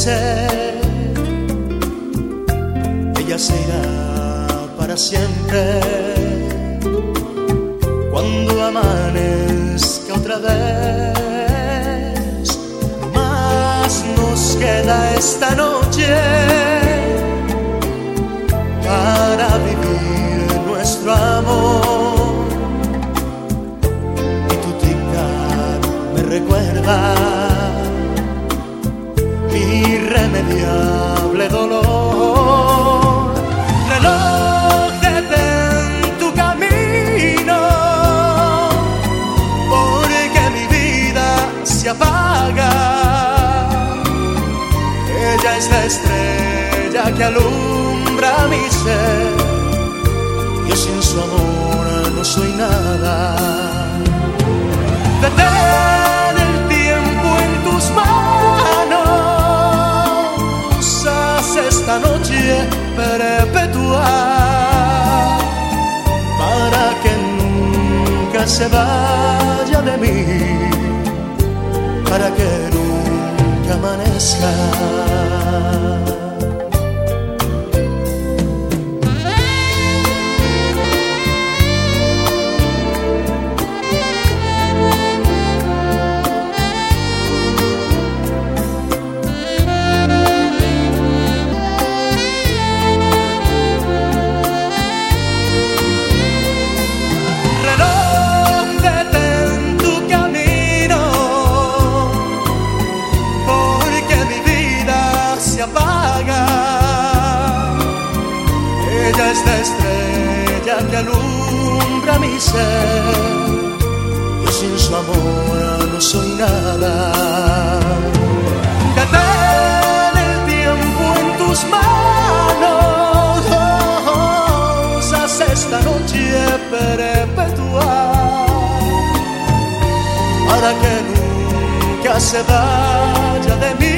enloquecer. Ella se irá para siempre cuando amanezca otra vez. Más nos queda esta noche para vivir nuestro amor. Y tu tic-tac me recuerda mi irremediable dolor. Reloj, detén tu camino, porque mi vida se apaga. Ella es la estrella que alumbra mi ser. Yo sin su amor no soy nada. Detén el tiempo en tus manos. Haz esta noche perpetua para que nunca se vaya de mí, para que nunca amanezca. Ella es la estrella que alumbra mi ser. Yo sin su amor no soy nada. Detén el tiempo en tus manos. Haz esta noche perpetua para que nunca se vaya de mí,